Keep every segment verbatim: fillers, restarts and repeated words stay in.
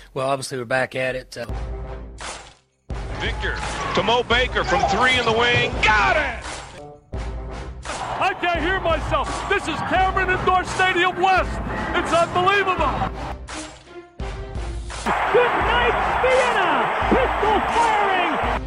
Well, obviously we're back at it. Uh... Victor to Mo Baker from three in the wing. Got it! I can't hear myself. This is Cameron Indoor Stadium West. It's unbelievable. Good night, Vienna. Pistol firing.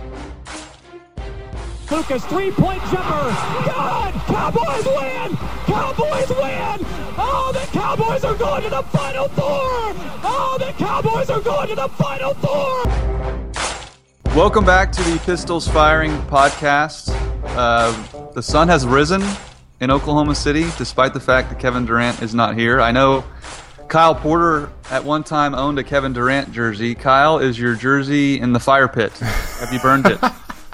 Lucas three-point jumper. God, Cowboys win. Cowboys win. Oh, the Cowboys are going to the Final Four. Oh, the Cowboys are going to the Final Four. Welcome back to the Pistols Firing podcast. Uh, the sun has risen in Oklahoma City, despite the fact that Kevin Durant is not here. I know Kyle Porter at one time owned a Kevin Durant jersey. Kyle, is your jersey in the fire pit? Have you burned it?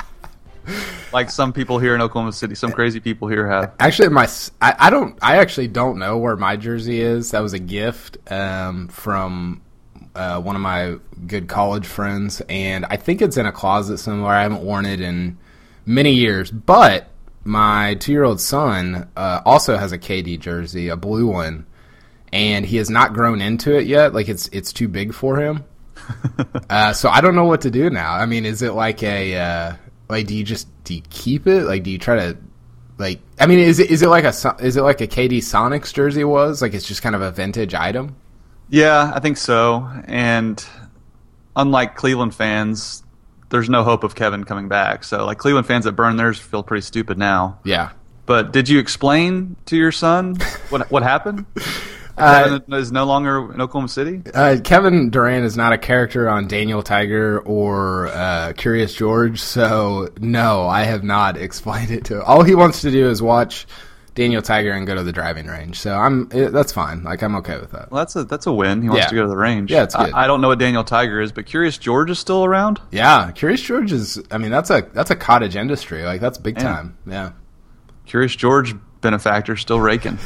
Like some people here in Oklahoma City, some crazy people here have. Actually, my I, I don't. I actually don't know where my jersey is. That was a gift um, from uh, one of my good college friends, and I think it's in a closet somewhere. I haven't worn it in many years, but my two-year-old son uh, also has a K D jersey, a blue one, and he has not grown into it yet. Like it's it's too big for him. uh, so I don't know what to do now. I mean, is it like a uh, like do you just do you keep it? Like do you try to like? I mean, is it is it like a is it like a K D Sonics jersey was? Like it's just kind of a vintage item. Yeah, I think so. And unlike Cleveland fans, there's no hope of Kevin coming back. So, like, Cleveland fans that burn theirs feel pretty stupid now. Yeah. But did you explain to your son what what happened? Uh, Kevin is no longer in Oklahoma City? Uh, Kevin Durant is not a character on Daniel Tiger or uh, Curious George, so no, I have not explained it to him. All he wants to do is watch Daniel Tiger and go to the driving range. So I'm it, that's fine. Like I'm okay with that. Well, that's a that's a win. He wants yeah. to go to the range. Yeah, it's good. I, I don't know what Daniel Tiger is, but Curious George is still around. Yeah, Curious George is. I mean, that's a that's a cottage industry. Like that's big Man. time. Yeah. Curious George benefactor still raking.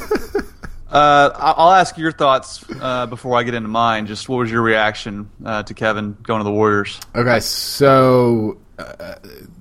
uh, I'll ask your thoughts uh, before I get into mine. Just what was your reaction uh, to Kevin going to the Warriors? Okay, so. Uh,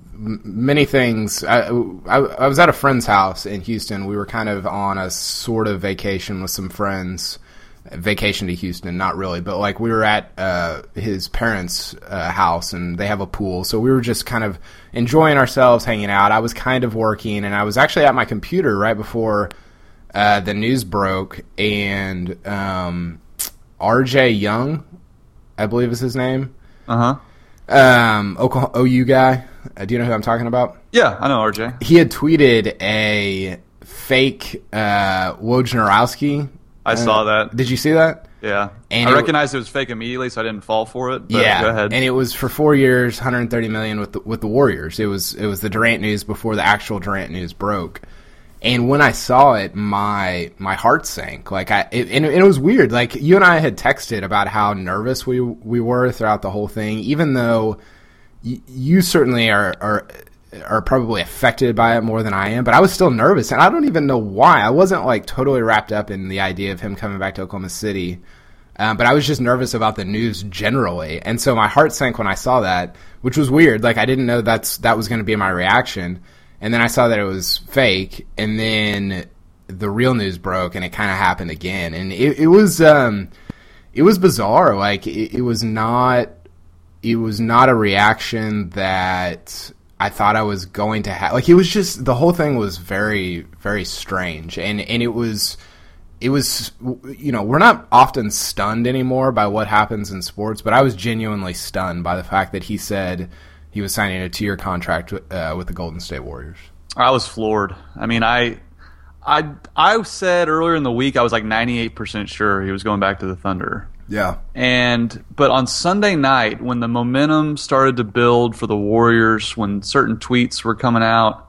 Many things. I, I, I was at a friend's house in Houston. We were kind of on a sort of vacation with some friends. Vacation to Houston, not really, but like we were at uh, his parents' uh, house, and they have a pool. So we were just kind of enjoying ourselves, hanging out. I was kind of working, and I was actually at my computer right before uh, the news broke, and um, R J Young, I believe is his name. Uh huh. Um, Oklahoma, O U guy. Uh, do you know who I'm talking about? Yeah, I know R J. He had tweeted a fake uh, Wojnarowski. I uh, saw that. Did you see that? Yeah. And I it, recognized it was fake immediately, so I didn't fall for it. But yeah. Go ahead. And it was for four years, one hundred thirty million dollars with the, with the Warriors. It was it was the Durant news before the actual Durant news broke. And when I saw it, my my heart sank. Like I, it, and it, it was weird. Like you and I had texted about how nervous we we were throughout the whole thing, even though y- you certainly are are are probably affected by it more than I am. But I was still nervous, and I don't even know why. I wasn't like totally wrapped up in the idea of him coming back to Oklahoma City, um, but I was just nervous about the news generally. And so my heart sank when I saw that, which was weird. Like I didn't know that's that was going to be my reaction. And then I saw that it was fake, and then the real news broke, and it kind of happened again. And it, it was um, it was bizarre. Like it, it was not it was not a reaction that I thought I was going to have. Like it was just the whole thing was very very strange, and and it was it was you know we're not often stunned anymore by what happens in sports, but I was genuinely stunned by the fact that he said he was signing a two-year contract uh, with the Golden State Warriors. I was floored. I mean, I, I, I said earlier in the week I was like ninety-eight percent sure he was going back to the Thunder. Yeah. And but on Sunday night, when the momentum started to build for the Warriors, when certain tweets were coming out,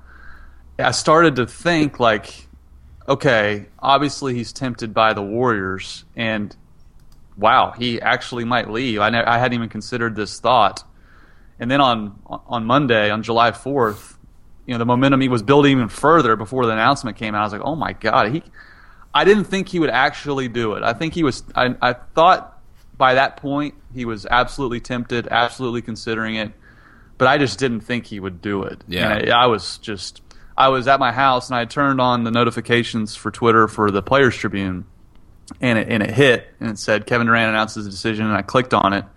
I started to think like, okay, obviously he's tempted by the Warriors, and wow, he actually might leave. I, ne- I hadn't even considered this thought. And then on on Monday, on July fourth, you know, the momentum he was building even further before the announcement came out. I was like, oh my God, he. I didn't think he would actually do it. I think he was. I, I thought by that point he was absolutely tempted, absolutely considering it, but I just didn't think he would do it. Yeah, and I, I was just. I was at my house and I turned on the notifications for Twitter for the Players Tribune, and it, and it hit, and it said Kevin Durant announces his decision, and I clicked on it,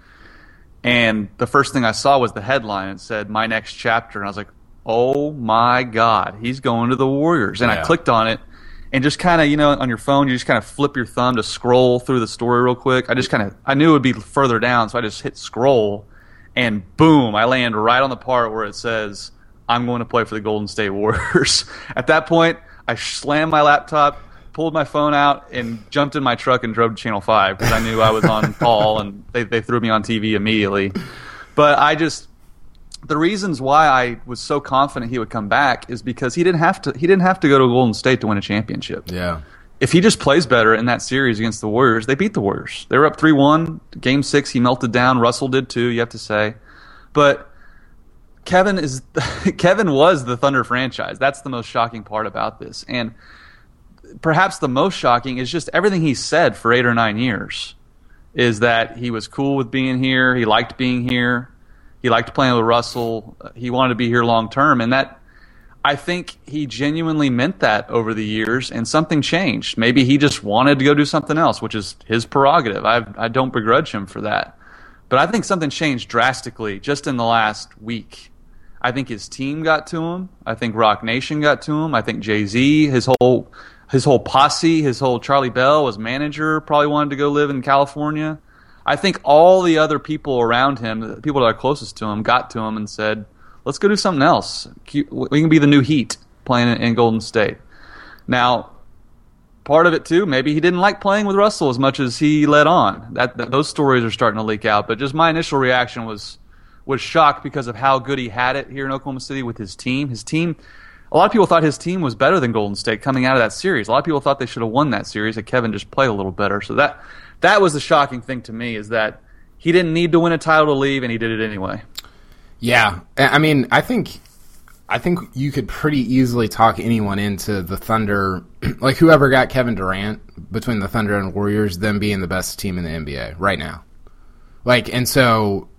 and the first thing I saw was the headline. It said my next chapter, and I was like, oh my God, he's going to the Warriors. And yeah. I clicked on it, and just kind of, you know, on your phone, you just kind of flip your thumb to scroll through the story real quick. I just kind of, I knew it would be further down, so I just hit scroll, and boom, I land right on the part where it says, I'm going to play for the Golden State Warriors. At that point, I slammed my laptop, pulled my phone out, and jumped in my truck and drove to Channel five because I knew I was on call, and they, they threw me on T V immediately. But I just, the reasons why I was so confident he would come back is because he didn't have to. He didn't have to go to Golden State to win a championship. Yeah. If he just plays better in that series against the Warriors, they beat the Warriors. They were up three one. Game six, he melted down. Russell did too, you have to say. But Kevin is Kevin was the Thunder franchise. That's the most shocking part about this. And perhaps the most shocking is just everything he said for eight or nine years is that he was cool with being here. He liked being here. He liked playing with Russell. He wanted to be here long term. And that, I think he genuinely meant that over the years, and something changed. Maybe he just wanted to go do something else, which is his prerogative. I I don't begrudge him for that. But I think something changed drastically just in the last week. I think his team got to him. I think Rock Nation got to him. I think Jay-Z, his whole his whole posse, his whole Charlie Bell, his manager, probably wanted to go live in California. I think all the other people around him, the people that are closest to him, got to him and said, let's go do something else. We can be the new Heat playing in Golden State. Now, part of it, too, maybe he didn't like playing with Russell as much as he let on. That, that Those stories are starting to leak out. But just my initial reaction was was shocked because of how good he had it here in Oklahoma City with his team. His team, a lot of people thought his team was better than Golden State coming out of that series. A lot of people thought they should have won that series, that Kevin just played a little better. So that that was the shocking thing to me, is that he didn't need to win a title to leave, and he did it anyway. Yeah, I mean, I think I think you could pretty easily talk anyone into the Thunder, like whoever got Kevin Durant, between the Thunder and Warriors, them being the best team in the N B A right now. Like, and so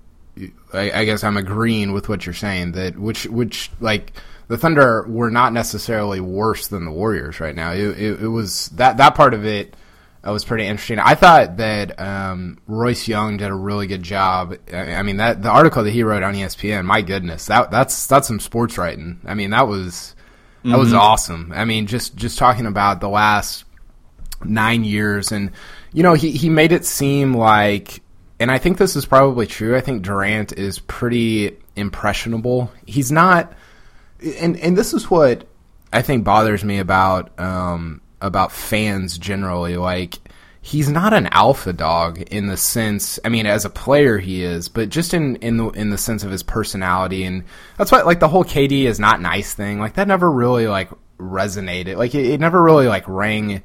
I, I guess I'm agreeing with what you're saying, that which which like the Thunder were not necessarily worse than the Warriors right now. It, it, it was that that part of it. That was pretty interesting. I thought that um, Royce Young did a really good job. I mean, that the article that he wrote on E S P N, my goodness, that that's that's some sports writing. I mean, that was that mm-hmm. was awesome. I mean, just just talking about the last nine years, and you know, he he made it seem like, and I think this is probably true. I think Durant is pretty impressionable. He's not, and and this is what I think bothers me about. Um, about fans generally. Like, he's not an alpha dog in the sense, I mean, as a player he is, but just in in the in the sense of his personality. And that's why, like, the whole K D is not nice thing, like, that never really like resonated. Like, it, it never really like rang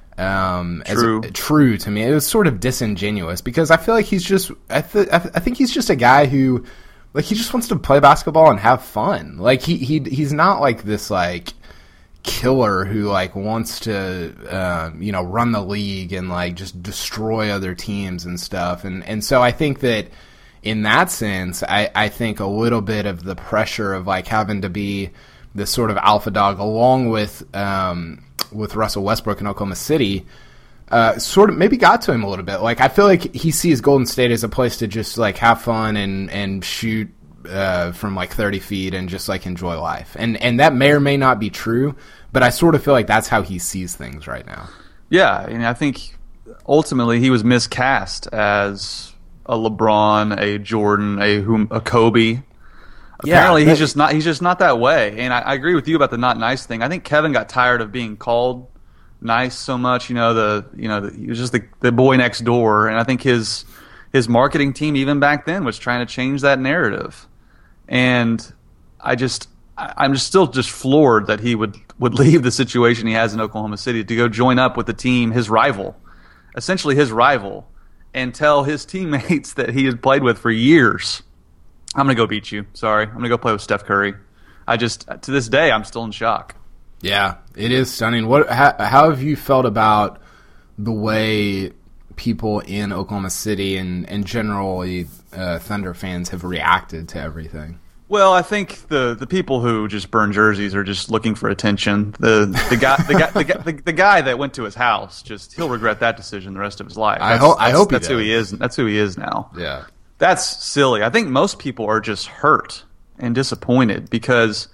um true. as a, true to me. It was sort of disingenuous, because I feel like he's just I, th- I think he's just a guy who, like, he just wants to play basketball and have fun. Like, he he he's not like this like killer who like wants to uh, you know run the league and like just destroy other teams and stuff. And and so I think that in that sense, I, I think a little bit of the pressure of like having to be this sort of alpha dog, along with um, with Russell Westbrook in Oklahoma City, uh, sort of maybe got to him a little bit. Like, I feel like he sees Golden State as a place to just like have fun and and shoot Uh, from like thirty feet and just like enjoy life. And and that may or may not be true, but I sort of feel like that's how he sees things right now. Yeah, and I think ultimately he was miscast as a LeBron, a Jordan, a a Kobe. Apparently yeah, he's just not he's just not that way. And I, I agree with you about the not nice thing. I think Kevin got tired of being called nice so much. You know, the you know the, he was just the the boy next door, and I think his his marketing team even back then was trying to change that narrative. And I just, I'm just still just floored that he would, would leave the situation he has in Oklahoma City to go join up with the team, his rival, essentially his rival, and tell his teammates that he had played with for years, I'm going to go beat you. Sorry. I'm going to go play with Steph Curry. I just, to this day, I'm still in shock. Yeah, it is stunning. What, how, how have you felt about the way people in Oklahoma City and, and generally uh, Thunder fans have reacted to everything? Well, I think the, the people who just burn jerseys are just looking for attention. The the guy the guy the, guy, the, the guy that went to his house, just he'll regret that decision the rest of his life. I That's, hope I that's, hope he that's who does. he is. That's who he is now. Yeah. That's silly. I think most people are just hurt and disappointed because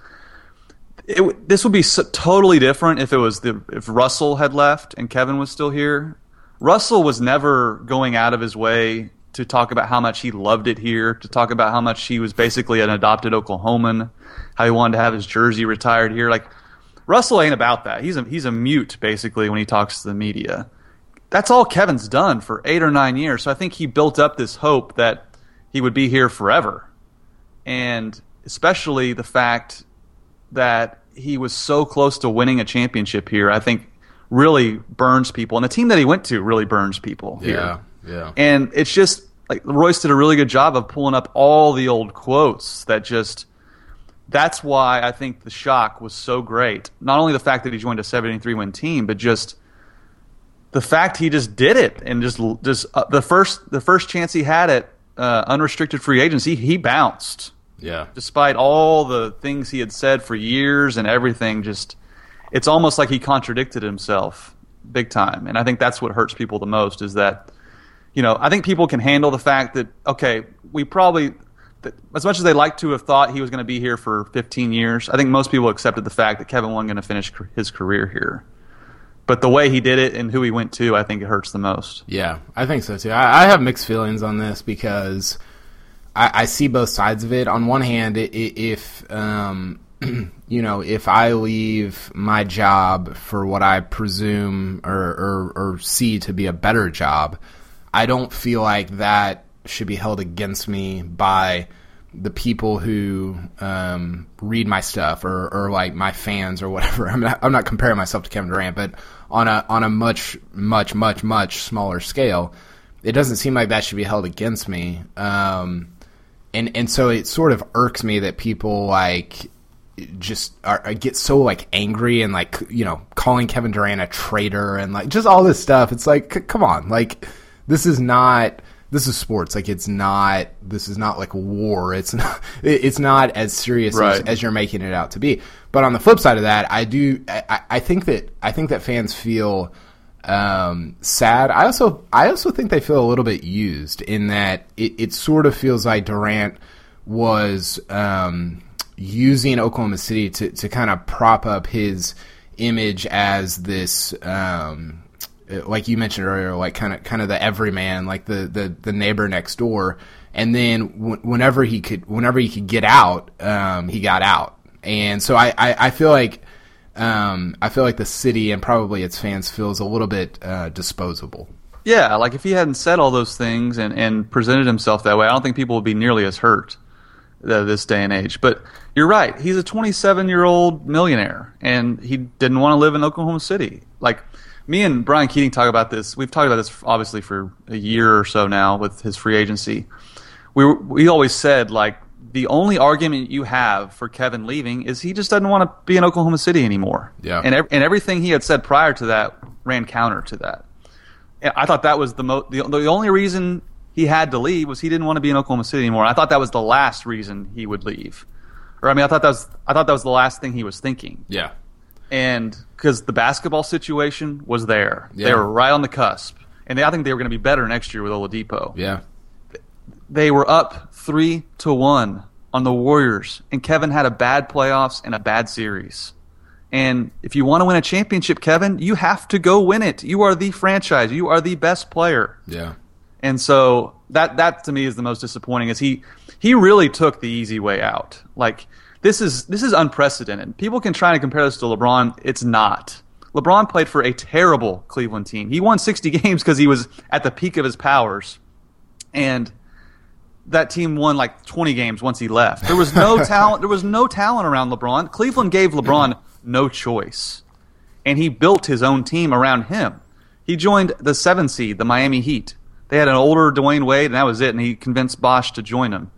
it, this would be so, totally different if it was the if Russell had left and Kevin was still here. Russell was never going out of his way to talk about how much he loved it here, to talk about how much he was basically an adopted Oklahoman, how he wanted to have his jersey retired here. Like, Russell ain't about that. He's a, he's a mute, basically, when he talks to the media. That's all Kevin's done for eight or nine years. So I think he built up this hope that he would be here forever. And especially the fact that he was so close to winning a championship here, I think really burns people. And the team that he went to really burns people here. Yeah. Yeah. And it's just like Royce did a really good job of pulling up all the old quotes that just that's why I think the shock was so great. Not only the fact that he joined a seventy-three win team, but just the fact he just did it and just just uh, the first the first chance he had at uh, unrestricted free agency, he bounced. Yeah. Despite all the things he had said for years and everything, just it's almost like he contradicted himself big time. And I think that's what hurts people the most is that You know, I think people can handle the fact that, okay, we probably, as much as they like to have thought he was going to be here for fifteen years, I think most people accepted the fact that Kevin wasn't going to finish his career here. But the way he did it and who he went to, I think it hurts the most. Yeah, I think so too. I, I have mixed feelings on this because I, I see both sides of it. On one hand, if, um, you know, if I leave my job for what I presume or, or, or see to be a better job, I don't feel like that should be held against me by the people who um, read my stuff or, or like my fans or whatever. I'm not, I'm not comparing myself to Kevin Durant, but on a on a much much much much smaller scale, it doesn't seem like that should be held against me. Um, and and so it sort of irks me that people like just are, get so like angry and like you know calling Kevin Durant a traitor and like just all this stuff. It's like c- come on, like. This is not. This is sports. Like it's not. This is not like war. It's not. It's not as serious right. as, as you're making it out to be. But on the flip side of that, I do. I, I think that. I think that fans feel um, sad. I also. I also think they feel a little bit used in that it, it sort of feels like Durant was um, using Oklahoma City to to kind of prop up his image as this. Um, like you mentioned earlier, like kind of kind of the everyman, like the, the, the neighbor next door. And then w- whenever he could whenever he could get out, um, he got out. And so I, I, I feel like um, I feel like the city and probably its fans feels a little bit uh, disposable. Yeah, like if he hadn't said all those things and, and presented himself that way, I don't think people would be nearly as hurt uh, this day and age. But you're right. He's a twenty-seven-year-old millionaire, and he didn't want to live in Oklahoma City. Like, me and Brian Keating talk about this. We've talked about this obviously for a year or so now with his free agency. We we always said, like, the only argument you have for Kevin leaving is he just doesn't want to be in Oklahoma City anymore. Yeah. And, ev- and everything he had said prior to that ran counter to that. And I thought that was the, mo- the the only reason he had to leave was he didn't want to be in Oklahoma City anymore. I thought that was the last reason he would leave. Or I mean, I thought that was I thought that was the last thing he was thinking. Yeah. And because the basketball situation was there. Yeah. They were right on the cusp. And they, I think they were going to be better next year with Oladipo. Yeah. They were up three to one on the Warriors, and Kevin had a bad playoffs and a bad series. And if you want to win a championship, Kevin, you have to go win it. You are the franchise. You are the best player. Yeah. And so that that to me is the most disappointing. Is he he really took the easy way out. Like this is this is unprecedented. People can try to compare this to LeBron. It's not. LeBron played for a terrible Cleveland team. He won sixty games because he was at the peak of his powers, and that team won like twenty games once he left. There was no talent. There was no talent around LeBron. Cleveland gave LeBron no choice, and he built his own team around him. He joined the seven seed, the Miami Heat. They had an older Dwayne Wade, and that was it. And he convinced Bosh to join him.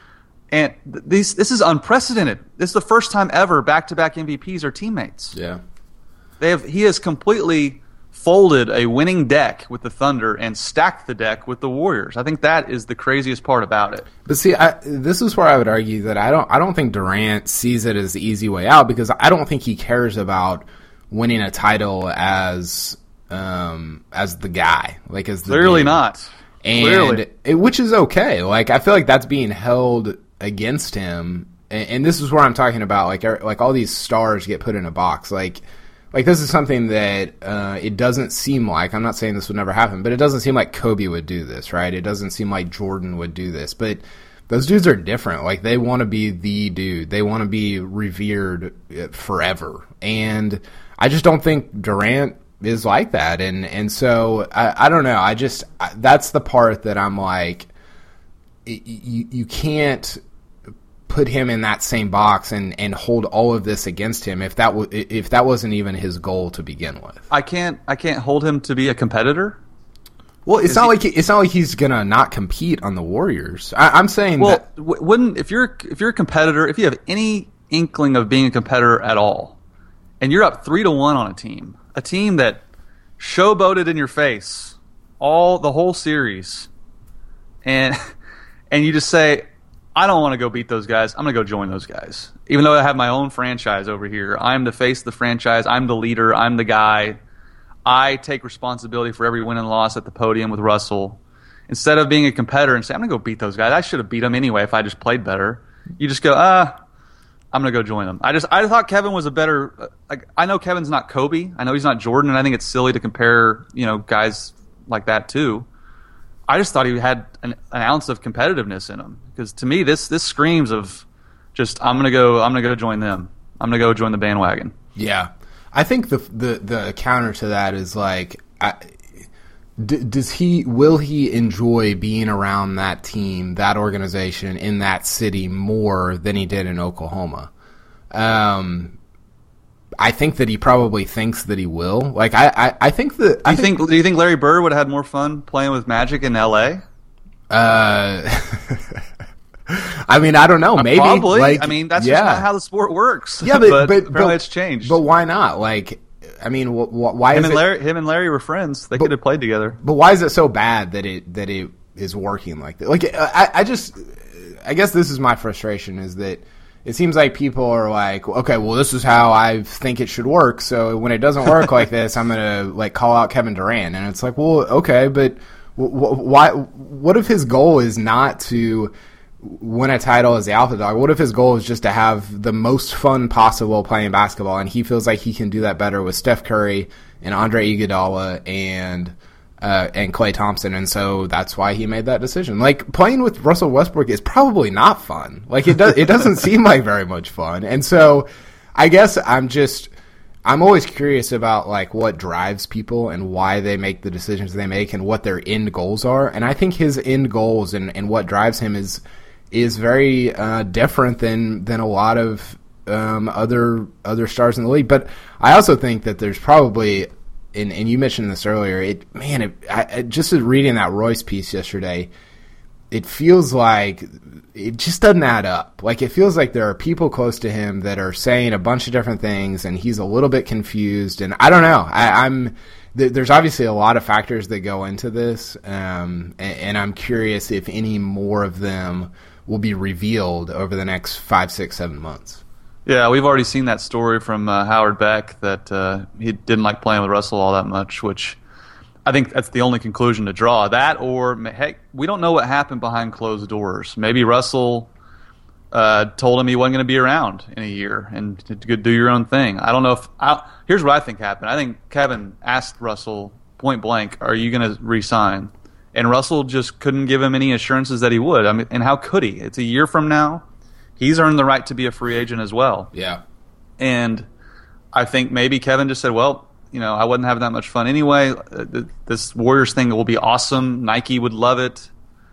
And th- these, this is unprecedented. This is the first time ever back-to-back M V Ps are teammates. Yeah. They have. He has completely folded a winning deck with the Thunder and stacked the deck with the Warriors. I think that is the craziest part about it. But see, I, this is where I would argue that I don't I don't think Durant sees it as the easy way out, because I don't think he cares about winning a title as um, as the guy, like as the clearly dude. not, and clearly. It, which is okay. Like I feel like that's being held against him, and, and this is where I'm talking about. Like er, like all these stars get put in a box, like. Like, this is something that uh, it doesn't seem like, I'm not saying this would never happen, but it doesn't seem like Kobe would do this, right? It doesn't seem like Jordan would do this. But those dudes are different. Like, they want to be the dude. They want to be revered forever. And I just don't think Durant is like that. And and so, I, I don't know. I just, I, that's the part that I'm like, you, you can't put him in that same box and, and hold all of this against him if that w- if that wasn't even his goal to begin with. I can't I can't hold him to be a competitor. Well, it's Is not he, like he, it's not like he's gonna not compete on the Warriors. I, I'm saying well, that. w- wouldn't if you're if you're a competitor, if you have any inkling of being a competitor at all, and you're up three to one on a team, a team that showboated in your face all the whole series, and and you just say, I don't want to go beat those guys. I'm going to go join those guys. Even though I have my own franchise over here, I'm the face of the franchise. I'm the leader. I'm the guy. I take responsibility for every win and loss at the podium with Russell. Instead of being a competitor and say, I'm going to go beat those guys. I should have beat them anyway if I just played better. You just go, ah, I'm going to go join them. I just I thought Kevin was a better like I know Kevin's not Kobe. I know he's not Jordan, and I think it's silly to compare, you know, guys like that too. I just thought he had an, an ounce of competitiveness in him, because to me this this screams of just I'm gonna go I'm gonna go join them. I'm gonna go join the bandwagon. Yeah, I think the the the counter to that is like, I, d- does he will he enjoy being around that team, that organization, in that city more than he did in Oklahoma? Um. I think that he probably thinks that he will. Like I, I, I think that. Do you I think, think? Do you think Larry Bird would have had more fun playing with Magic in L A? Uh, I mean, I don't know. Maybe. Probably. Like, I mean, that's yeah. just not how the sport works. Yeah, but but, but, apparently but it's changed. But why not? Like, I mean, wh- wh- why him is and it? Larry, him and Larry were friends. They But- could have played together. But why is it so bad that it that it is working like that? Like, I, I just, I guess this is my frustration, is that it seems like people are like, okay, well, this is how I think it should work. So when it doesn't work like this, I'm gonna like call out Kevin Durant, and it's like, well, okay, but w- w- why? What if his goal is not to win a title as the alpha dog? What if his goal is just to have the most fun possible playing basketball, and he feels like he can do that better with Steph Curry and Andre Iguodala and uh, and Klay Thompson, and so that's why he made that decision. Like, playing with Russell Westbrook is probably not fun. Like, it does it doesn't seem like very much fun, and so I guess I'm just I'm always curious about like what drives people and why they make the decisions they make and what their end goals are. And I think his end goals and, and what drives him is is very uh, different than than a lot of um, other other stars in the league. But I also think that there's probably, and, and you mentioned this earlier, it man, it, I, I, just reading that Royce piece yesterday, it feels like it just doesn't add up. Like, it feels like there are people close to him that are saying a bunch of different things, and he's a little bit confused. And I don't know. I, I'm th- there's obviously a lot of factors that go into this, um, and, and I'm curious if any more of them will be revealed over the next five, six, seven months. Yeah, we've already seen that story from uh, Howard Beck that uh, he didn't like playing with Russell all that much, which I think that's the only conclusion to draw. That, or heck, we don't know what happened behind closed doors. Maybe Russell uh, told him he wasn't going to be around in a year and to do your own thing. I don't know if I, here's what I think happened. I think Kevin asked Russell point blank, "Are you going to re-sign?" And Russell just couldn't give him any assurances that he would. I mean, and how could he? It's a year from now. He's earned the right to be a free agent as well. Yeah. And I think maybe Kevin just said, well, you know, I wasn't having that much fun anyway. This Warriors thing will be awesome. Nike would love it.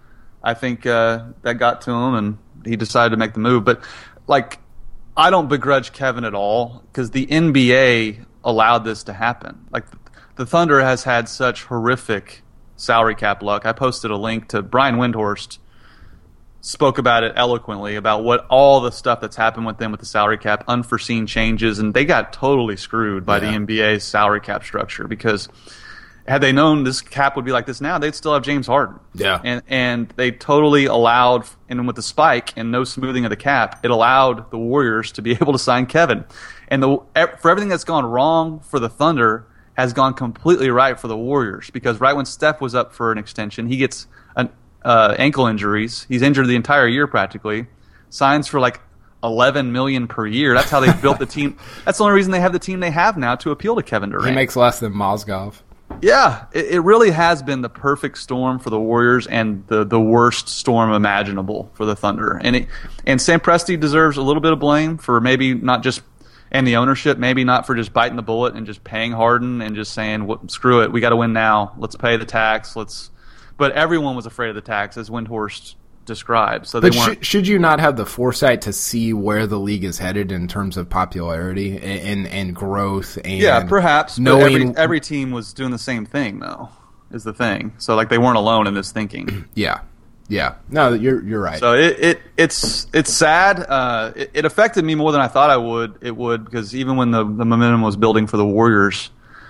I think uh, that got to him, and he decided to make the move. But, like, I don't begrudge Kevin at all, because the N B A allowed this to happen. Like, the Thunder has had such horrific salary cap luck. I posted a link to Brian Windhorst spoke about it eloquently about what all the stuff that's happened with them with the salary cap, unforeseen changes, and they got totally screwed by yeah. the N B A's salary cap structure because had they known this cap would be like this now, they'd still have James Harden. Yeah. And and they totally allowed, and with the spike and no smoothing of the cap, it allowed the Warriors to be able to sign Kevin. And the for everything that's gone wrong for the Thunder has gone completely right for the Warriors because right when Steph was up for an extension, he gets an uh, ankle injuries. He's injured the entire year practically. Signs for like eleven million dollars per year. That's how they built the team. That's the only reason they have the team they have now to appeal to Kevin Durant. He makes less than Mozgov. Yeah, it, it really has been the perfect storm for the Warriors and the, the worst storm imaginable for the Thunder. And it, and Sam Presti deserves a little bit of blame for maybe not just and the ownership, maybe not for just biting the bullet and just paying Harden and just saying, well, screw it, we got to win now. Let's pay the tax. Let's. But everyone was afraid of the tax, as Windhorst described. So they but weren't. Sh- should you not have the foresight to see where the league is headed in terms of popularity and and, and growth? And yeah, perhaps. Knowing... But every, every team was doing the same thing, though. Is the thing. So like they weren't alone in this thinking. Yeah. Yeah, no, you're you're right. So it, it it's it's sad. Uh, it, it affected me more than I thought I would. It would because even when the, the momentum was building for the Warriors,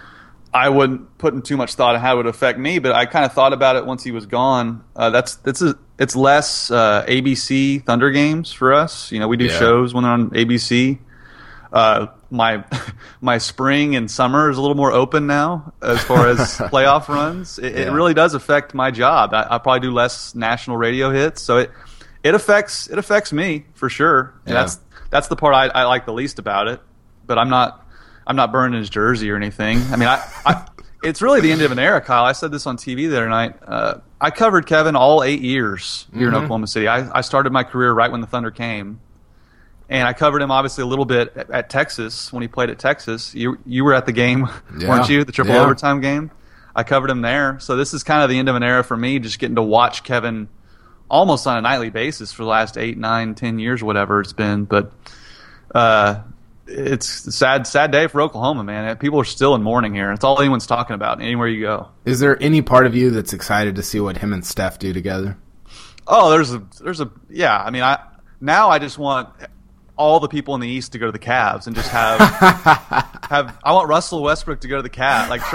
I wouldn't put in too much thought on how it would affect me. But I kind of thought about it once he was gone. Uh, that's that's a, it's less uh, A B C Thunder games for us. You know, we do yeah. shows when they're on A B C. Uh, my my spring and summer is a little more open now as far as playoff runs. It, yeah. it really does affect my job. I, I probably do less national radio hits, so it it affects it affects me for sure. Yeah. That's that's the part I, I like the least about it. But I'm not I'm not burning his jersey or anything. I mean, I, I it's really the end of an era, Kyle. I said this on T V the other night. Uh, I covered Kevin all eight years here mm-hmm. in Oklahoma City. I, I started my career right when the Thunder came. And I covered him obviously a little bit at, at Texas when he played at Texas. You you were at the game, yeah. weren't you? The triple yeah. overtime game. I covered him there. So this is kind of the end of an era for me, just getting to watch Kevin almost on a nightly basis for the last eight, nine, ten years, whatever it's been. But uh, it's a sad, sad day for Oklahoma, man. People are still in mourning here. It's all anyone's talking about anywhere you go. Is there any part of you that's excited to see what him and Steph do together? Oh, there's a there's a yeah. I mean, I now I just want all the people in the East to go to the Cavs and just have have. I want Russell Westbrook to go to the Cavs, like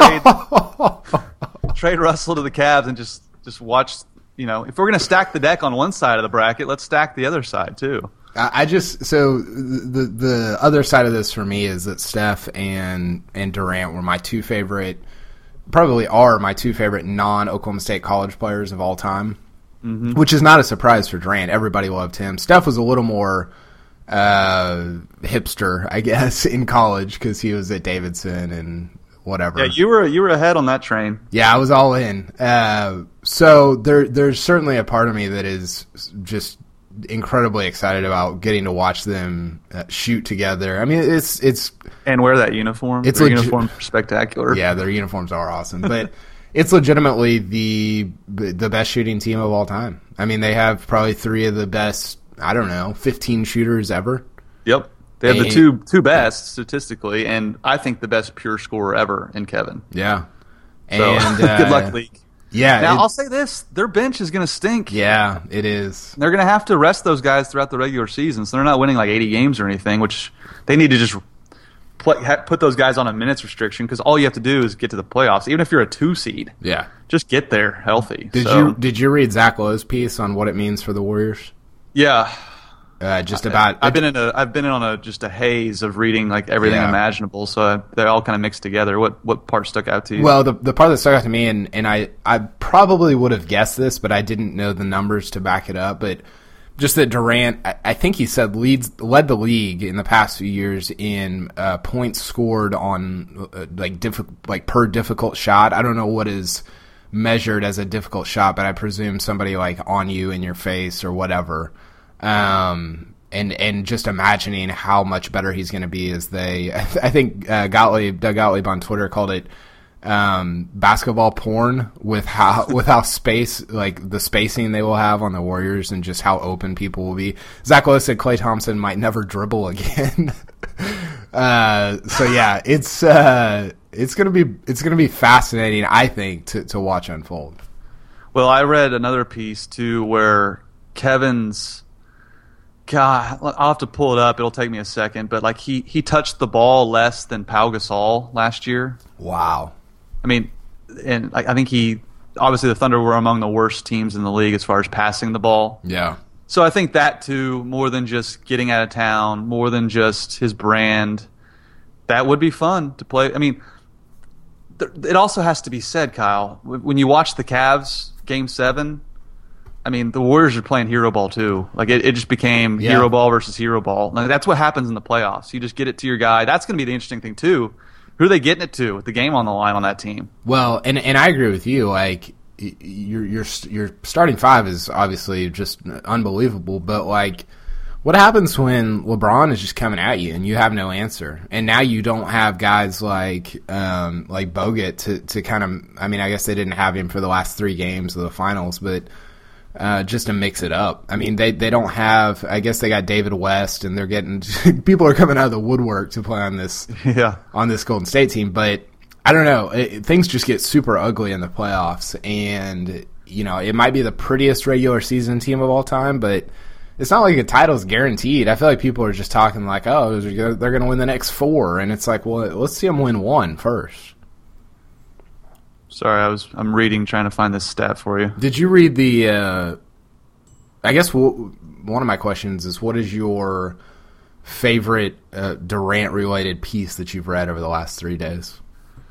trade trade Russell to the Cavs and just just watch. You know, if we're gonna stack the deck on one side of the bracket, let's stack the other side too. I just so the the other side of this for me is that Steph and and Durant were my two favorite, probably are my two favorite non-Oklahoma State college players of all time, mm-hmm. which is not a surprise for Durant. Everybody loved him. Steph was a little more uh, hipster, I guess, in college because he was at Davidson and whatever. Yeah, you were you were ahead on that train. Yeah, I was all in. Uh, so there there's certainly a part of me that is just incredibly excited about getting to watch them uh, shoot together. I mean, it's it's and wear that uniform. It's their legi- uniforms are spectacular. Yeah, their uniforms are awesome, but it's legitimately the the best shooting team of all time. I mean, they have probably three of the best. I don't know, fifteen shooters ever. Yep. They have and, the two two best statistically, and I think the best pure scorer ever in Kevin. Yeah. So, and uh, good luck, league. Yeah. Now, it, I'll say this. Their bench is going to stink. Yeah, it is. They're going to have to rest those guys throughout the regular season, so they're not winning like eighty games or anything, which they need to just play, ha, put those guys on a minutes restriction because all you have to do is get to the playoffs, even if you're a two seed. Yeah. Just get there healthy. Did so, you Did you read Zach Lowe's piece on what it means for the Warriors? Yeah. Uh, just about. I, I've been in a. I've been in on a just a haze of reading like everything yeah. imaginable. So I, they're all kind of mixed together. What what part stuck out to you? Well, the the part that stuck out to me, and, and I I probably would have guessed this, but I didn't know the numbers to back it up. But just that Durant, I, I think he said leads led the league in the past few years in uh, points scored on uh, like diff, like per difficult shot. I don't know what is measured as a difficult shot, but I presume somebody like on you, in your face, or whatever. Um, and, and just imagining how much better he's going to be as they, I think, uh, Gottlieb, Doug Gottlieb on Twitter called it, um, basketball porn with how, with how space, like the spacing they will have on the Warriors and just how open people will be. Zach Lowe said Klay Thompson might never dribble again. uh, so yeah, it's, uh, it's going to be, it's going to be fascinating, I think, to, to watch unfold. Well, I read another piece too where Kevin's. God, I'll have to pull it up. It'll take me a second, but like he, he touched the ball less than Pau Gasol last year. Wow. I mean, and I think he obviously the Thunder were among the worst teams in the league as far as passing the ball. Yeah. So I think that too, more than just getting out of town, more than just his brand, that would be fun to play. I mean, th- it also has to be said, Kyle, when you watch the Cavs game seven. I mean, the Warriors are playing hero ball too. Like it, it just became yeah. hero ball versus hero ball. Like, that's what happens in the playoffs. You just get it to your guy. That's going to be the interesting thing too. Who are they getting it to with the game on the line on that team? Well, and and I agree with you. Like your your your starting five is obviously just unbelievable. But like, what happens when LeBron is just coming at you and you have no answer? And now you don't have guys like um, like Bogut to to kind of. I mean, I guess they didn't have him for the last three games of the finals, but. Uh, just to mix it up. I mean, they, they don't have. I guess they got David West, and they're getting people are coming out of the woodwork to play on this yeah. on this Golden State team. But I don't know. It, things just get super ugly in the playoffs, and you know it might be the prettiest regular season team of all time, but it's not like a title's guaranteed. I feel like people are just talking like, oh, they're going to win the next four, and it's like, well, let's see them win one first. Sorry, I was I'm reading, trying to find this stat for you. Did you read the? Uh, I guess w- one of my questions is, what is your favorite uh, Durant-related piece that you've read over the last three days?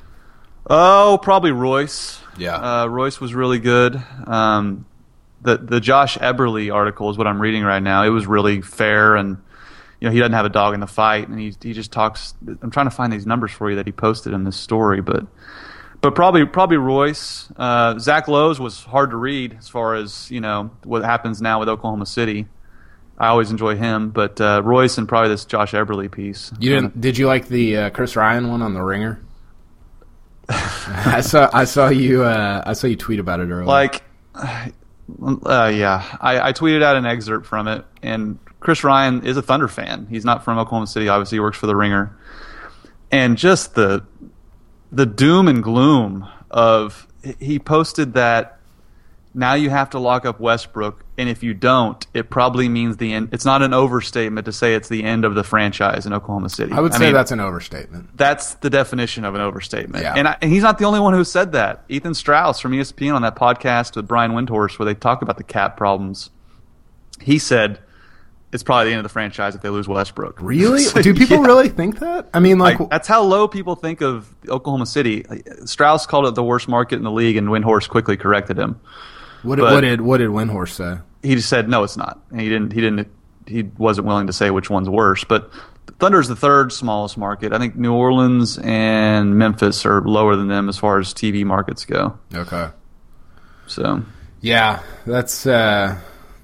Oh, probably Royce. Yeah, uh, Royce was really good. Um, the the Josh Eberle article is what I'm reading right now. It was really fair, and you know he doesn't have a dog in the fight, and he he just talks. I'm trying to find these numbers for you that he posted in this story, but. But probably probably Royce. Uh, Zach Lowe's was hard to read as far as, you know, what happens now with Oklahoma City. I always enjoy him, but uh, Royce and probably this Josh Eberle piece. You didn't? Did you like the uh, Chris Ryan one on the Ringer? I saw I saw you uh, I saw you tweet about it earlier. Like, uh, yeah, I, I tweeted out an excerpt from it, and Chris Ryan is a Thunder fan. He's not from Oklahoma City, obviously. He works for the Ringer, and just the. The doom and gloom of he posted that now you have to lock up Westbrook, and if you don't, it probably means the end. It's not an overstatement to say it's the end of the franchise in Oklahoma City. I would I say mean, that's an overstatement. That's the definition of an overstatement. Yeah. And, I, and he's not the only one who said that. Ethan Strauss from E S P N on that podcast with Brian Windhorst where they talk about the cap problems, he said it's probably the end of the franchise if they lose Westbrook. Really? So, Do people yeah. really think that? I mean, like, like that's how low people think of Oklahoma City. Strauss called it the worst market in the league, and Windhorst quickly corrected him. What did, but what did what did Windhorst say? He just said no, it's not. And he didn't. He didn't. He wasn't willing to say which one's worse. But Thunder's the third smallest market. I think New Orleans and Memphis are lower than them as far as T V markets go. Okay. So yeah, that's. Uh,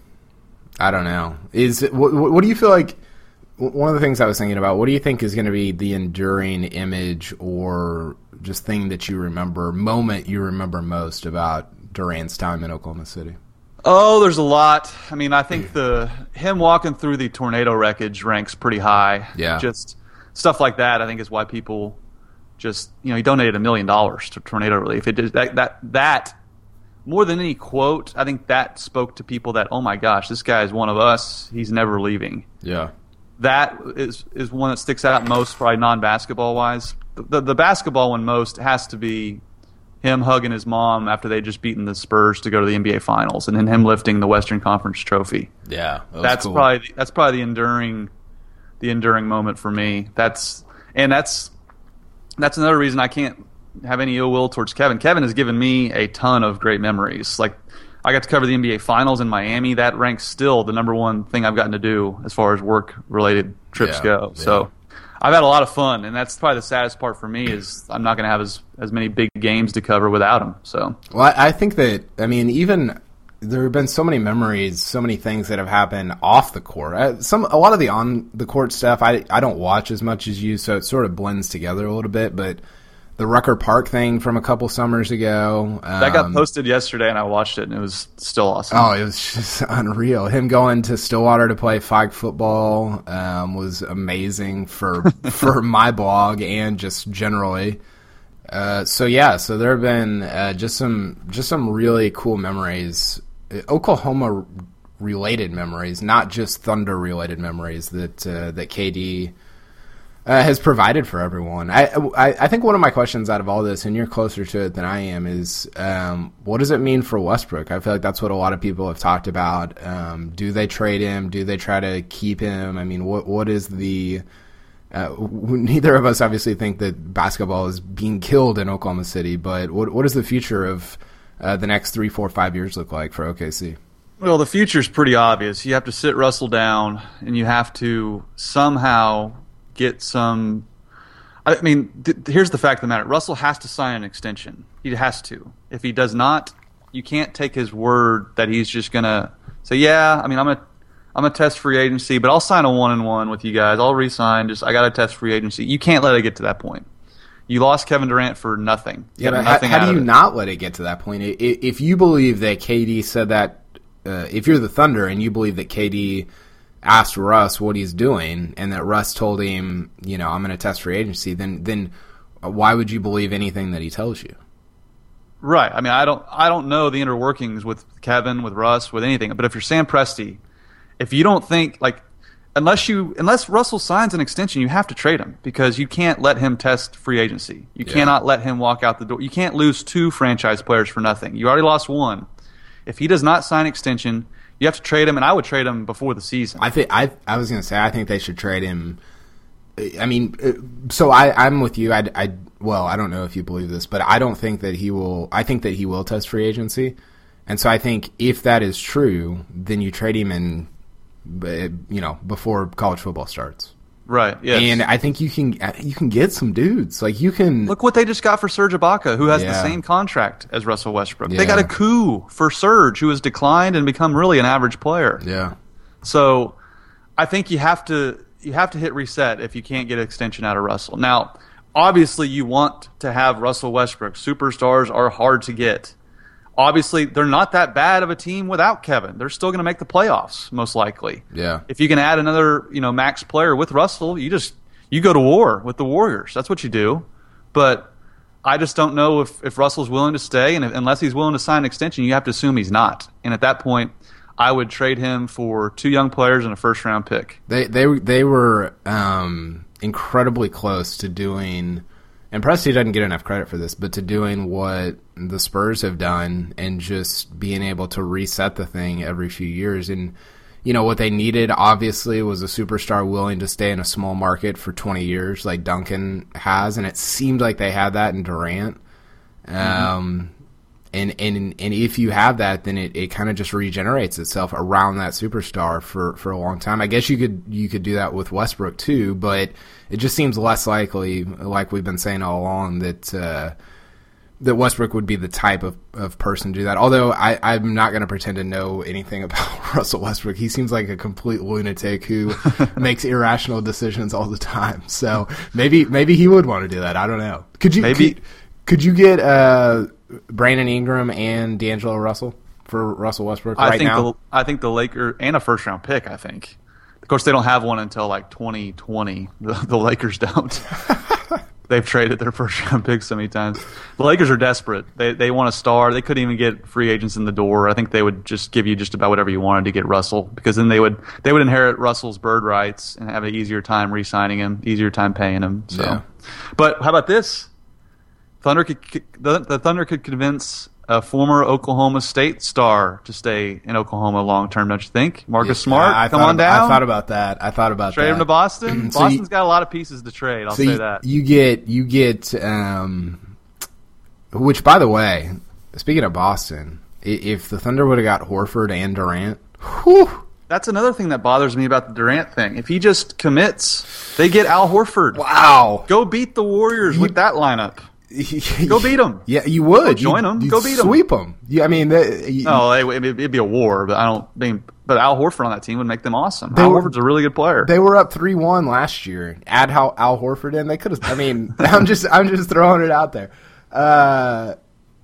I don't know. Is what, what do you feel like? One of the things I was thinking about. What do you think is going to be the enduring image or just thing that you remember, moment you remember most about Durant's time in Oklahoma City? Oh, there's a lot. I mean, I think the him walking through the tornado wreckage ranks pretty high. Yeah. Just stuff like that, I think, is why people just, you know, he donated a million dollars to tornado relief. It did that that that more than any quote, I think that spoke to people that, oh my gosh, this guy is one of us. He's never leaving. Yeah. That is is one that sticks out most, probably non-basketball wise. The, the the basketball one most has to be him hugging his mom after they just beaten the Spurs to go to the N B A Finals, and then him lifting the Western Conference trophy. Yeah, that that's cool. probably that's probably the enduring, the enduring moment for me. That's and that's that's another reason I can't have any ill will towards Kevin. Kevin has given me a ton of great memories. Like I got to cover the N B A Finals in Miami. That ranks still the number one thing I've gotten to do as far as work related trips yeah, go. yeah. So. I've had a lot of fun, and that's probably the saddest part for me is I'm not going to have as, as many big games to cover without him. So, well, I, I think that I mean, even there have been so many memories, so many things that have happened off the court. I, some a lot of the on the court stuff I I don't watch as much as you, so it sort of blends together a little bit. But the Rucker Park thing from a couple summers ago um, that got posted yesterday, and I watched it, and it was still awesome. Oh, it was just unreal. Him going to Stillwater to play flag football um, was amazing for for my blog and just generally. Uh, so yeah, so there have been uh, just some just some really cool memories. Oklahoma related memories, not just Thunder related memories that uh, that K D uh, has provided for everyone. I, I I think one of my questions out of all this, and you're closer to it than I am, is um, what does it mean for Westbrook? I feel like that's what a lot of people have talked about. Um, do they trade him? Do they try to keep him? I mean, what what is the Uh, neither of us obviously think that basketball is being killed in Oklahoma City, but what what does the future of uh, the next three, four, five years look like for O K C? Well, the future's pretty obvious. You have to sit Russell down, and you have to somehow get some. I mean, th- here's the fact of the matter: Russell has to sign an extension. He has to. If he does not, you can't take his word that he's just gonna say, "Yeah, I mean, I'm gonna." I'm going to test free agency, but I'll sign a one-and-one with you guys. I'll re-sign. Just I got to test free agency. You can't let it get to that point. You lost Kevin Durant for nothing. Yeah, but how, how do you not let it get to that point? If you believe that K D said that, uh, if you're the Thunder and you believe that K D asked Russ what he's doing and that Russ told him, you know, I'm going to test free agency, then then why would you believe anything that he tells you? Right. I mean, I don't I don't know the inner workings with Kevin, with Russ, with anything. But if you're Sam Presti, if you don't think, like, unless you unless Russell signs an extension, you have to trade him because you can't let him test free agency. You yeah. cannot let him walk out the door. You can't lose two franchise players for nothing. You already lost one. If he does not sign an extension, you have to trade him, and I would trade him before the season. I think I I was going to say I think they should trade him. I mean, so I I'm with you. I I well, I don't know if you believe this, but I don't think that he will. I think that he will test free agency, and so I think if that is true, then you trade him in. You know, before college football starts, right? Yeah, and I think you can you can get some dudes like you can look what they just got for Serge Ibaka, who has yeah. the same contract as Russell Westbrook. Yeah. They got a coup for Serge, who has declined and become really an average player. Yeah, so I think you have to you have to hit reset if you can't get an extension out of Russell. Now, obviously, you want to have Russell Westbrook. Superstars are hard to get. Obviously, they're not that bad of a team without Kevin. They're still going to make the playoffs, most likely. Yeah. If you can add another, you know, max player with Russell, you just you go to war with the Warriors. That's what you do. But I just don't know if, if Russell's willing to stay, and if, unless he's willing to sign an extension, you have to assume he's not. And at that point, I would trade him for two young players and a first round pick. They they they were um, incredibly close to doing. And Presti doesn't get enough credit for this, but to doing what the Spurs have done and just being able to reset the thing every few years. And, you know, what they needed, obviously, was a superstar willing to stay in a small market for twenty years like Duncan has, and it seemed like they had that in Durant. Um, mm-hmm. and, and and if you have that, then it, it kind of just regenerates itself around that superstar for, for a long time. I guess you could you could do that with Westbrook too, but it just seems less likely, like we've been saying all along, that uh, that Westbrook would be the type of, of person to do that. Although I, I'm not going to pretend to know anything about Russell Westbrook. He seems like a complete lunatic who makes irrational decisions all the time. So maybe maybe he would want to do that. I don't know. Could you maybe could, could you get uh, Brandon Ingram and D'Angelo Russell for Russell Westbrook right I think now? The, I think the Lakers and a first round pick. I think. Of course, they don't have one until like twenty twenty. The, the Lakers don't. They've traded their first-round picks so many times. The Lakers are desperate. They they want a star. They couldn't even get free agents in the door. I think they would just give you just about whatever you wanted to get Russell, because then they would they would inherit Russell's bird rights and have an easier time re-signing him, easier time paying him. So, yeah. But how about this? Thunder could the, the Thunder could convince a former Oklahoma State star to stay in Oklahoma long term, don't you think? Marcus yeah, Smart, I come thought, on down. I thought about that. I thought about trade that. him to Boston. so Boston's you, got a lot of pieces to trade. I'll so say you, that. You get you get. Um, which, by the way, speaking of Boston, if the Thunder would have got Horford and Durant, whew. That's another thing that bothers me about the Durant thing. If he just commits, they get Al Horford. Wow. Go beat the Warriors you, with that lineup. Go beat them. Yeah, you would. Go join them. Go beat them. Sweep them. Yeah, I mean, they, you, no, it, it'd be a war, but I don't I mean. But Al Horford on that team would make them awesome. Al were, Horford's a really good player. They were up three one last year. Add Al, Al Horford in, they could have. I mean, I'm just I'm just throwing it out there. Uh,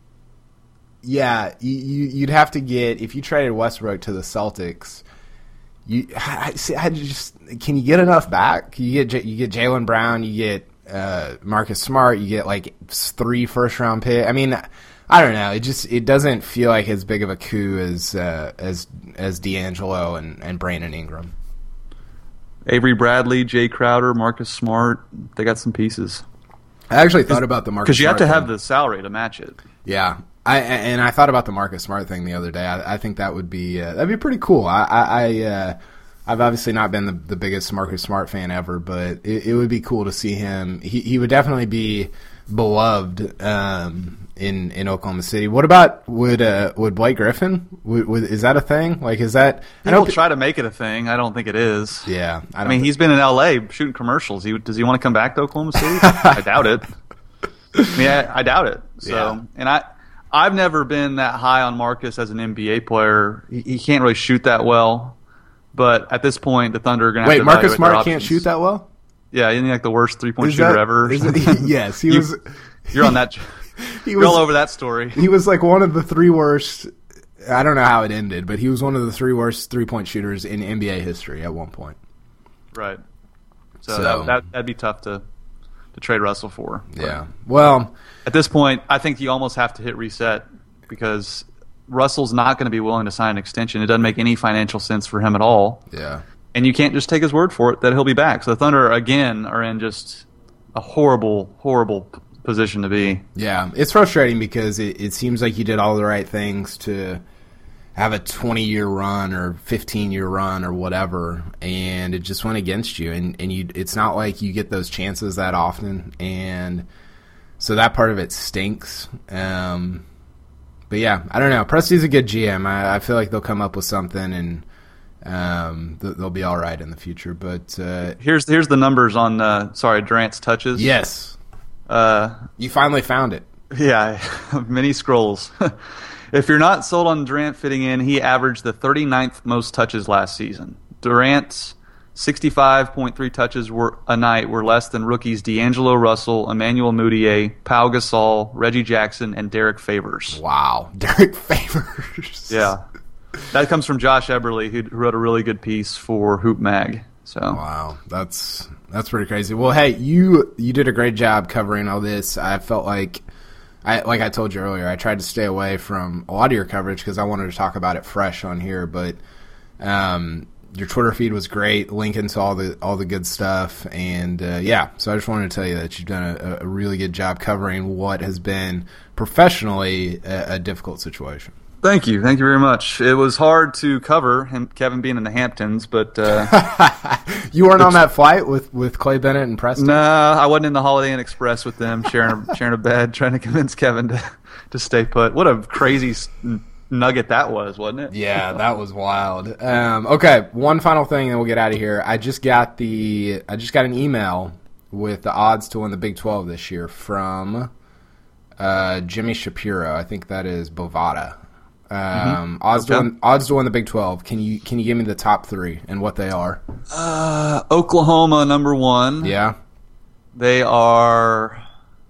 yeah, you, you'd have to get, if you traded Westbrook to the Celtics. You, I, I just can you get enough back? You get you get Jaylen Brown, you get uh, Marcus Smart, you get like three first round pick. I mean, I don't know. It just it doesn't feel like as big of a coup as uh, as as D'Angelo and, and Brandon Ingram. Avery Bradley, Jay Crowder, Marcus Smart. They got some pieces. I actually thought about the Marcus because you have Smart to have thing. the salary to match it. Yeah, I and I thought about the Marcus Smart thing the other day. I, I think that would be uh, that'd be pretty cool. I, I, I uh, I've obviously not been the, the biggest Marcus Smart fan ever, but it, it would be cool to see him. He he would definitely be beloved um, in in Oklahoma City. What about would uh, would Blake Griffin? Would, would, is that a thing? Like, is that? People I know, try to make it a thing. I don't think it is. Yeah, I, I mean, he's been in L A shooting commercials. He, does he want to come back to Oklahoma City? I doubt it. I mean, I, I doubt it. So, yeah. and I, I've never been that high on Marcus as an N B A player. He, he can't really shoot that well. But at this point, the Thunder are going to have wait. to Marcus Smart their can't options. shoot that well. Yeah, isn't he like the worst three point Is shooter that, ever? Is it, yes, he you, was. You're on that. He you're was all over that story. He was like one of the three worst. I don't know how it ended, but he was one of the three worst three point shooters in N B A history at one point. Right. So, So that, that that'd be tough to to trade Russell for. But Yeah. Well, at this point, I think you almost have to hit reset because Russell's not going to be willing to sign an extension. It doesn't make any financial sense for him at all. yeah. And you can't just take his word for it that he'll be back. So the Thunder, again, are in just a horrible, horrible p- position to be. Yeah, it's frustrating because it, it seems like you did all the right things to have a twenty-year run or fifteen-year run or whatever, and it just went against you. And, and you, it's not like you get those chances that often, and so that part of it stinks. Um, but yeah, I don't know. Presti's a good G M. I, I feel like they'll come up with something, and um, th- they'll be all right in the future. But uh, Here's here's the numbers on, uh, sorry, Durant's touches. yes, Uh, you finally found it. Yeah, many scrolls. If you're not sold on Durant fitting in, he averaged the thirty-ninth most touches last season. Durant's sixty-five point three touches were a night were less than rookies D'Angelo Russell, Emmanuel Mudiay, Pau Gasol, Reggie Jackson, and Derek Favors. Wow, Derek Favors. Yeah. That comes from Josh Eberle, who wrote a really good piece for Hoop Mag. So Wow, that's that's pretty crazy. Well, hey, you you did a great job covering all this. I felt like, I like I told you earlier, I tried to stay away from a lot of your coverage because I wanted to talk about it fresh on here. But um, your Twitter feed was great, linking to all the all the good stuff, and uh, yeah. So I just wanted to tell you that you've done a, a really good job covering what has been professionally a, a difficult situation. thank you. Thank you very much. It was hard to cover him, Kevin being in the Hamptons, but uh, You weren't on that flight with, with Clay Bennett and Preston? nah, I wasn't in the Holiday Inn Express with them, sharing a, sharing a bed, trying to convince Kevin to, to stay put. What a crazy s- nugget that was, wasn't it? Yeah, that was wild. Um, okay, one final thing, and we'll get out of here. I just got the I just got an email with the odds to win the Big twelve this year from uh, Jimmy Shapiro. I think that is Bovada. Um, odds Okay. to win, odds to win the Big twelve. Can you can you give me the top three and what they are? Uh, Oklahoma, number one. Yeah, They are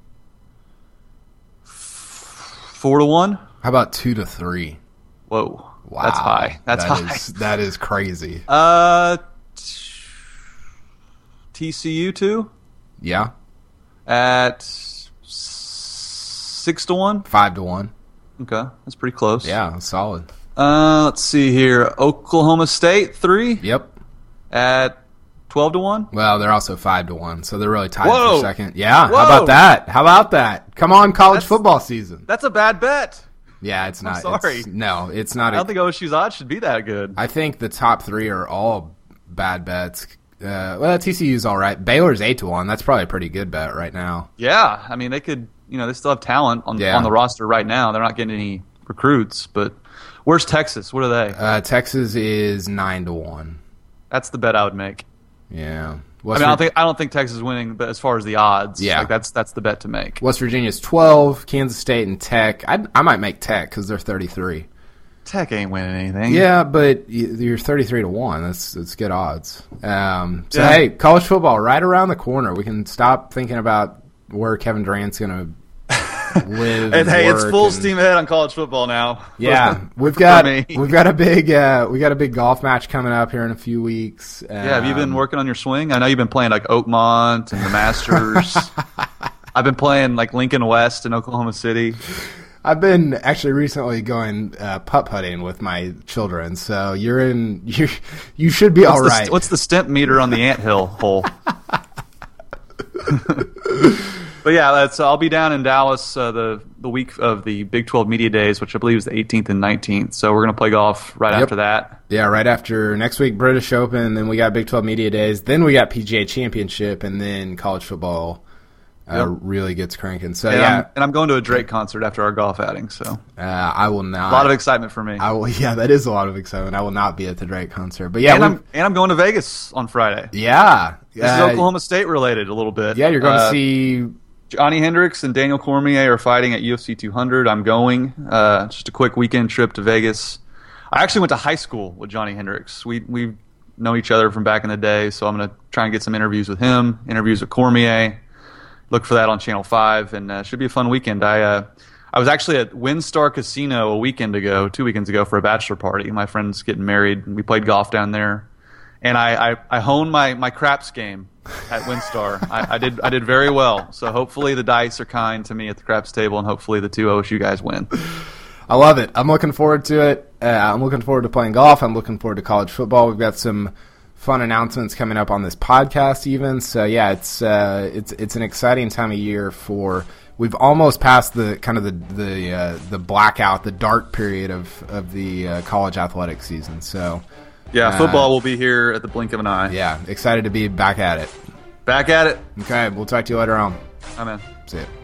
f- four to one. how about two to three? Whoa, Wow, that's high. That's that high. is- that is crazy. Uh, t- T C U two Yeah, at s- six to one. five to one. Okay, that's pretty close. Yeah, solid. Uh, let's see here. Oklahoma State three Yep. at twelve to one. Well, they're also five to one, so they're really tied Whoa. for second. Yeah, Whoa. how about that? How about that? Come on, college That's- football season. That's a bad bet. Yeah, it's not. sorry. It's, no, it's not. I A, don't think O S U's odds should be that good. I think the top three are all bad bets. Uh, well, T C U's all right. Baylor's eight to one. That's probably a pretty good bet right now. Yeah, I mean they could. You know, they still have talent on Yeah. on the roster right now. They're not getting any recruits, but where's Texas? What are they? Uh, Texas is nine to one. That's the bet I would make. Yeah. I West mean, I don't Vir- think I don't think Texas is winning, but as far as the odds, Yeah. like that's that's the bet to make. West Virginia's twelve. Kansas State and Tech. I I might make Tech because they're thirty-three. Tech ain't winning anything. Yeah, but y- you're thirty-three to one. That's that's good odds. Um, so Yeah. hey, college football right around the corner. We can stop thinking about where Kevin Durant's going to live. And hey, it's work full and- steam ahead on college football now. Yeah, we've For got me. we've got a big uh, we got a big golf match coming up here in a few weeks. Yeah, have you been Um, working on your swing? I know you've been playing like Oakmont and the Masters. I've been playing like Lincoln West in Oklahoma City. I've been actually recently going uh, putt putting with my children, so you're in. You you should be what's all the, right. What's the stimp meter on the anthill hole? But yeah, that's, I'll be down in Dallas uh, the the week of the Big twelve Media Days, which I believe is the eighteenth and nineteenth. So we're gonna play golf right Yep. after that. Yeah, right after next week, British Open, then we got Big twelve Media Days, then we got P G A Championship, and then college football uh, Yep. really gets cranking. So And, yeah, I'm, and I'm going to a Drake concert after our golf outing, so uh, I will not. a lot of excitement for me. I will. Yeah, that is a lot of excitement. I will not be at the Drake concert, but yeah, and we've- I'm and I'm going to Vegas on Friday. yeah, This is uh, Oklahoma State related a little bit. Yeah, you're going Uh, to see. Johnny Hendricks and Daniel Cormier are fighting at U F C two hundred. I'm going. Uh, just a quick weekend trip to Vegas. I actually went to high school with Johnny Hendricks. We we know each other from back in the day, so I'm going to try and get some interviews with him, interviews with Cormier. Look for that on Channel five, and uh, should be a fun weekend. I uh, I was actually at WinStar Casino a weekend ago, two weekends ago, for a bachelor party. My friend's getting married, and we played golf down there. And I, I, I honed my, my craps game at WinStar. I, I did I did very well. So hopefully the dice are kind to me at the craps table, and hopefully the two O S U guys win. I love it. I'm looking forward to it. Uh, I'm looking forward to playing golf. I'm looking forward to college football. We've got some fun announcements coming up on this podcast, even. So yeah, it's uh, it's it's an exciting time of year for. We've almost passed the kind of the the uh, the blackout, the dark period of of the uh, college athletic season. So. Yeah, Uh, football will be here at the blink of an eye. Yeah, excited to be back at it. Back at it. Okay, we'll talk to you later on. I'm in. See ya.